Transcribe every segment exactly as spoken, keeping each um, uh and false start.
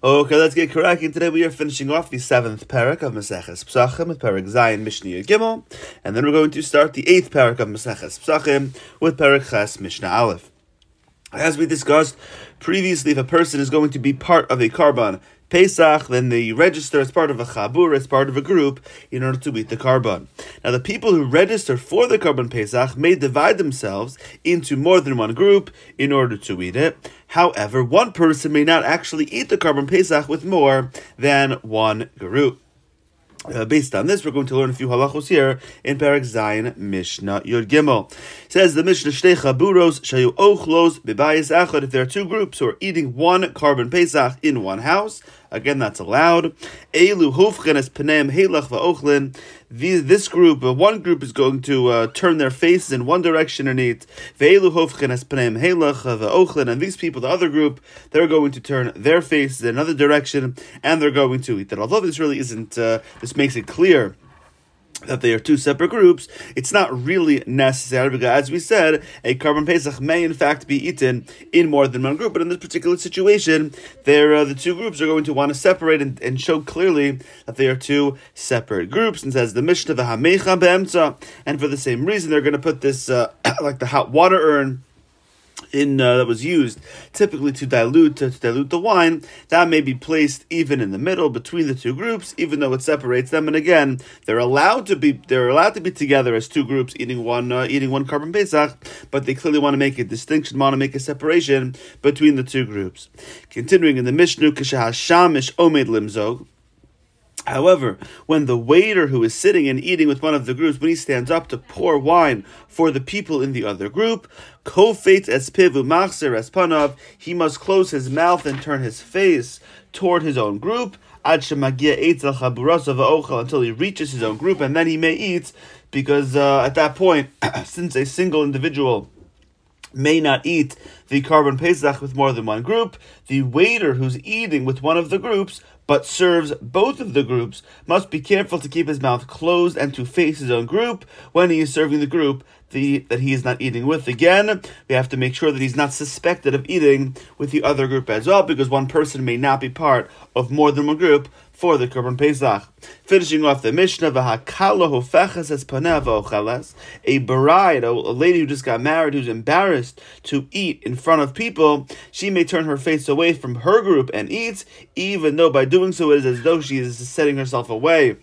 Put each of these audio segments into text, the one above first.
Okay, let's get cracking. Today we are finishing off the seventh parak of Maseches Pesachim with parak Zayin Mishnah Yud Gimel, and then we're going to start the eighth parak of Maseches Pesachim with parak Ches Mishnah Aleph. As we discussed previously, if a person is going to be part of a Karban Pesach, then they register as part of a Chabur, as part of a group, in order to eat the Karban. Now, the people who register for the Karban Pesach may divide themselves into more than one group in order to eat it. However, one person may not actually eat the Karban Pesach with more than one group. Uh, based on this, we're going to learn a few halachos here in Parak Zayin Mishnah Yud Gimel. It says the Mishnah Shtei Chaburos Shayu Ochlos B'Bayis Echad. If there are two groups who are eating one Karban Pesach in one house, again that's allowed. Elu Hofchen Es Paneim Heilach VaOchlin. This group, uh, one group is going to uh, turn their faces in one direction and eat. Ve'elu Hofchen Es Paneim Heilach VaOchlin. And these people, the other group, they're going to turn their faces in another direction and they're going to eat. That although this really isn't, uh, this makes it clear that they are two separate groups, it's not really necessary because, as we said, a Karban Pesach may in fact be eaten in more than one group, but in this particular situation, there uh, the two groups are going to want to separate and, and show clearly that they are two separate groups. And says the Mishnah V'hamecha be'emtza, and for the same reason, they're going to put this uh, like the hot water urn in uh, that was used typically to dilute to, to dilute the wine, that may be placed even in the middle between the two groups, even though it separates them. And again, they're allowed to be they're allowed to be together as two groups eating one uh, eating one Karban Pesach, but they clearly want to make a distinction, want to make a separation between the two groups. Continuing in the Mishnah, Kishahashamish Omed Limzog. However, when the waiter who is sitting and eating with one of the groups, when he stands up to pour wine for the people in the other group, kofet es pivu machzer es panav, he must close his mouth and turn his face toward his own group, ad shemagia eitzel chaburasa va'ochel, until he reaches his own group, and then he may eat, because uh, at that point, since a single individual may not eat the Karban Pesach with more than one group, the waiter who's eating with one of the groups but serves both of the groups must be careful to keep his mouth closed and to face his own group when he is serving the group the, that he is not eating with. Again, we have to make sure that he's not suspected of eating with the other group as well, because one person may not be part of more than one group for the Karban Pesach. Finishing off the Mishnah, v'hakala hofeches es paneh v'ocheles, a bride, a lady who just got married, who's embarrassed to eat in front of people, she may turn her face away from her group and eat, even though by doing so it is as though she is setting herself away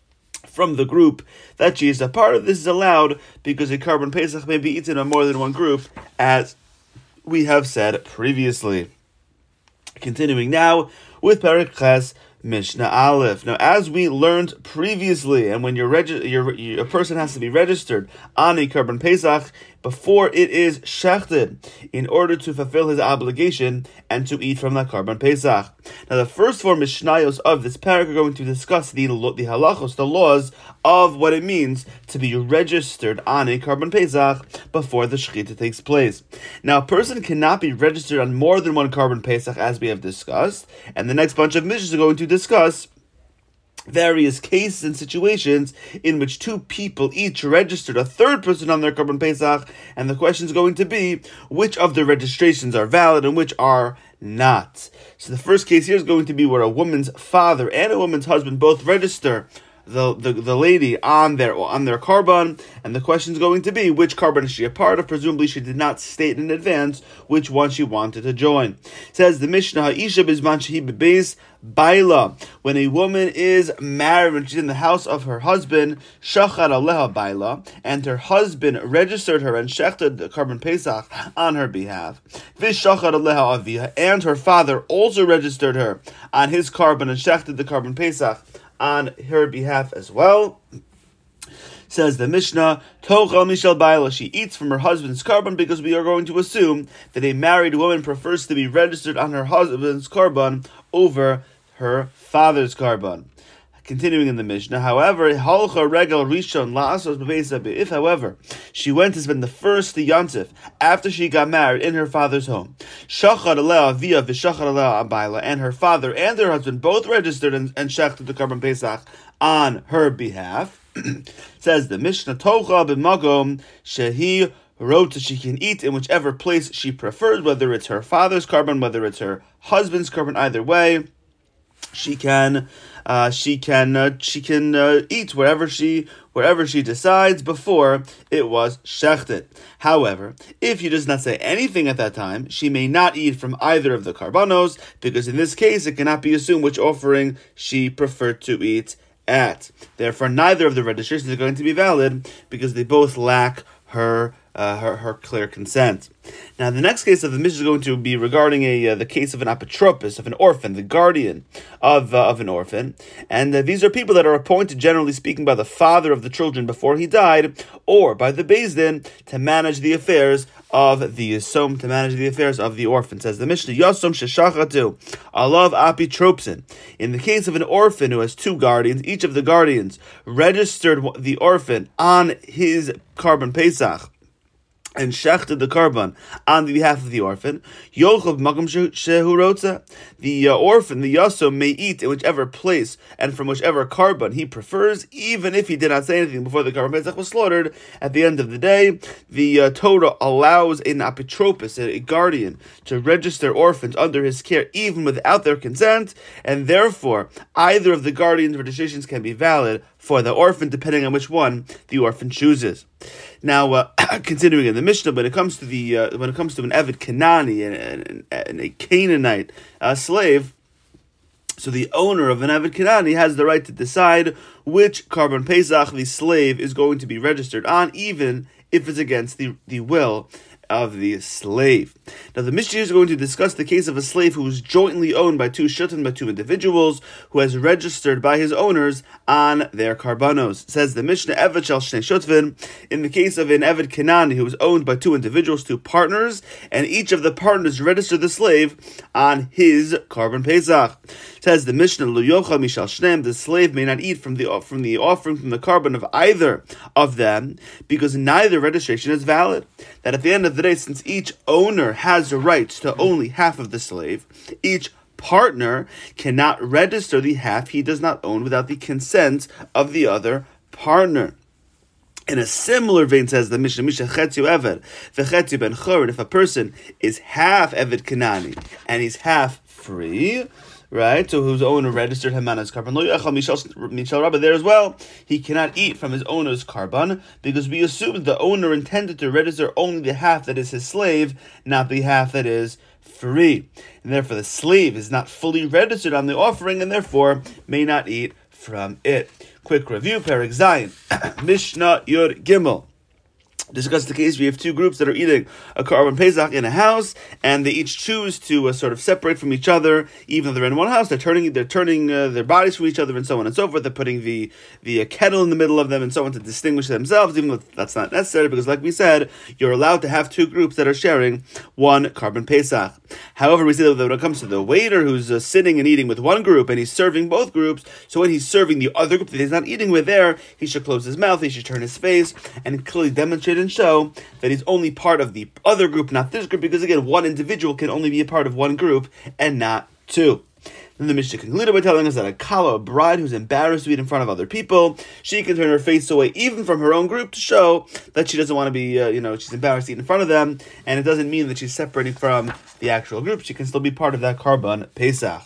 from the group that she is a part of. This is allowed because a Karban Pesach may be eaten on more than one group, as we have said previously. Continuing now with Parak Ches Mishnah Aleph. Now, as we learned previously, and when you're, regi- you're, you're a person has to be registered on a Karban Pesach before it is shechted in order to fulfill his obligation and to eat from that Karban Pesach. Now, the first four Mishnayos of this parak are going to discuss the, the halachos, the laws of what it means to be registered on a Karban Pesach before the shechita takes place. Now, a person cannot be registered on more than one Karban Pesach, as we have discussed, and the next bunch of Mishnahs are going to discuss various cases and situations in which two people each registered a third person on their Karban Pesach, and the question is going to be which of the registrations are valid and which are not. So the first case here is going to be where a woman's father and a woman's husband both register the, the, the lady on their on their Karban, and the question is going to be which Karban is she a part of. Presumably she did not state in advance which one she wanted to join. It says the Mishnah, Ha'isha bizman shehi bebeis baila, when a woman is married, when she's in the house of her husband, shachar aleha baila, and her husband registered her and shechted the Karban Pesach on her behalf. Vish shachar aleha aviha, and her father also registered her on his Karban and shechted the Karban Pesach on her behalf as well. Says the Mishnah, Tochal Mishal Baila, she eats from her husband's Karban, because we are going to assume that a married woman prefers to be registered on her husband's Karban over her father's Karban. Continuing in the Mishnah, however, halcha regal rishon la'asos b'beisa, if, however, she went to spend the first yontif after she got married in her father's home, shachar aleh avia v'shachar aleh abayla, and her father and her husband both registered and, and shechted the Karban Pesach on her behalf, says the Mishnah, tocha b'magom shehi wrote that she can eat in whichever place she prefers, whether it's her father's Karban, whether it's her husband's Karban, either way. she can uh, she can uh, she can uh, eat wherever she wherever she decides before it was shechted. However, if she does not say anything at that time, she may not eat from either of the karbanos, because in this case it cannot be assumed which offering she preferred to eat at. Therefore, neither of the registrations are going to be valid because they both lack her uh, her her clear consent. Now, the next case of the Mishnah is going to be regarding a uh, the case of an apotropos, of an orphan, the guardian of uh, of an orphan, and uh, these are people that are appointed, generally speaking, by the father of the children before he died, or by the Beis Din to manage the affairs of the Yisum, to manage the affairs of the orphan. Says the Mishnah, Yasum sheshachatu alav apotropsin. In the case of an orphan who has two guardians, each of the guardians registered the orphan on his Karban Pesach and shechted the karban on the behalf of the orphan, Yochel b'makom shehu rotza. The uh, orphan, the yasum, may eat in whichever place and from whichever karban he prefers, even if he did not say anything before the karban pesach was slaughtered. At the end of the day, the uh, Torah allows an apotropos, a guardian, to register orphans under his care, even without their consent, and therefore either of the guardian's registrations can be valid for the orphan, depending on which one the orphan chooses. Now, uh, continuing in the Mishnah, when it comes to the uh, when it comes to an Eved Kanani and, and, and a Canaanite uh, slave, so the owner of an Eved Kanani has the right to decide which Karban Pesach the slave is going to be registered on, even if it's against the, the will of the slave. Now, the Mishnah is going to discuss the case of a slave who is jointly owned by two shutin, by two individuals, who has registered by his owners on their karbanos. Says the Mishnah, Eved shel shnei shutvin, in the case of an Eved Kanani who is owned by two individuals, two partners, and each of the partners registered the slave on his Karban Pesach. Says the Mishnah, Lo yochal mishal shneim, the slave may not eat from the from the offering from the karban of either of them, because neither registration is valid. That at the end of the day, since each owner has the right to only half of the slave, each partner cannot register the half he does not own without the consent of the other partner. In a similar vein, says the Mishnah, Misha chetzu eved, v'chetzu ben chorin, if a person is half Eved Kanani and he's half free, right, so whose owner registered him on his karban, lo yachal mishal rabba, there as well, he cannot eat from his owner's karban, because we assume the owner intended to register only the half that is his slave, not the half that is free. And therefore the slave is not fully registered on the offering, and therefore may not eat from it. Quick review, Perek Zayin, Mishnah Yud Gimel. Discuss the case. We have two groups that are eating a Karban Pesach in a house, and they each choose to uh, sort of separate from each other. Even though they're in one house, they're turning they're turning uh, their bodies from each other, and so on and so forth. They're putting the the uh, kettle in the middle of them, and so on, to distinguish themselves. Even though that's not necessary, because like we said, you're allowed to have two groups that are sharing one Karban Pesach. However, we see that when it comes to the waiter who's uh, sitting and eating with one group, and he's serving both groups, so when he's serving the other group that he's not eating with there, he should close his mouth, he should turn his face, and clearly demonstrate and show that he's only part of the other group, not this group, because again, one individual can only be a part of one group and not two. Then the Mishnah concluded by telling us that a kala, a bride who's embarrassed to eat in front of other people, she can turn her face away even from her own group to show that she doesn't want to be, uh, you know, she's embarrassed to eat in front of them, and it doesn't mean that she's separating from the actual group. She can still be part of that Karban Pesach.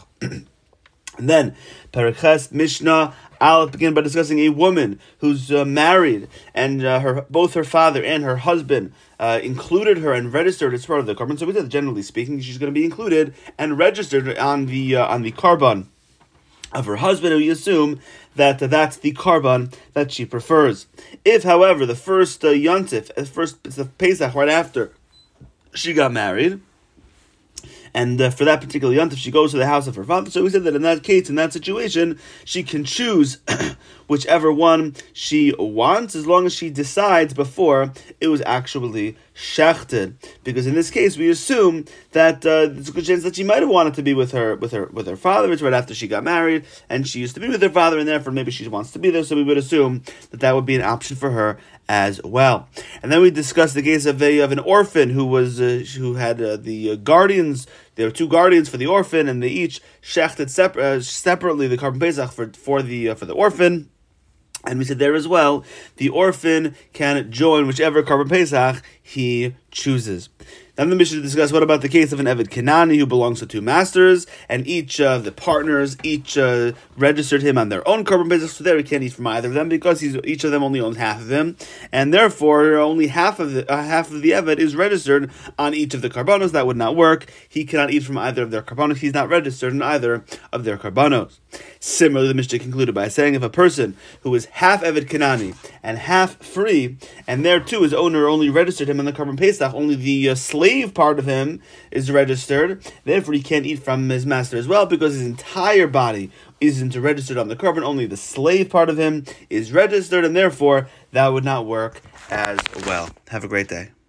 And then, Perek Ches, Mishnah, I'll begin by discussing a woman who's uh, married, and uh, her both her father and her husband uh, included her and registered as part of the Karban. So we said, generally speaking, she's going to be included and registered on the uh, on the Karban of her husband, and we assume that uh, that's the Karban that she prefers. If, however, the first uh, Yontif, the first Pesach right after she got married, and uh, for that particular yontif, she goes to the house of her father. So we said that in that case, in that situation, she can choose whichever one she wants, as long as she decides before it was actually shechted. Because in this case, we assume that uh, there's a good chance that she might have wanted to be with her with her with her father. It's right after she got married, and she used to be with her father, and therefore maybe she wants to be there. So we would assume that that would be an option for her as well. And then we discussed the case of a of an orphan who was uh, who had uh, the uh, guardians. There were two guardians for the orphan, and they each shechted separ- uh, separately the Karban Pesach for for the uh, for the orphan. And we said there as well, the orphan can join whichever Karban Pesach he chooses. Then the Mishnah discuss what about the case of an Eved Kanani who belongs to two masters, and each of uh, the partners each uh, registered him on their own korban business, so there he can't eat from either of them because he's, each of them only owns half of him, and therefore only half of the uh, half of the Eved is registered on each of the karbanos. That would not work. He cannot eat from either of their karbanos. He's not registered in either of their karbanos. Similarly, the Mishnah concluded by saying if a person who is half Eved Kanani and half free, and there too his owner only registered him in the korban pesach, only the uh, slave part of him is registered, therefore he can't eat from his master as well because his entire body isn't registered on the korban, only the slave part of him is registered, and therefore that would not work as well. Have a great day.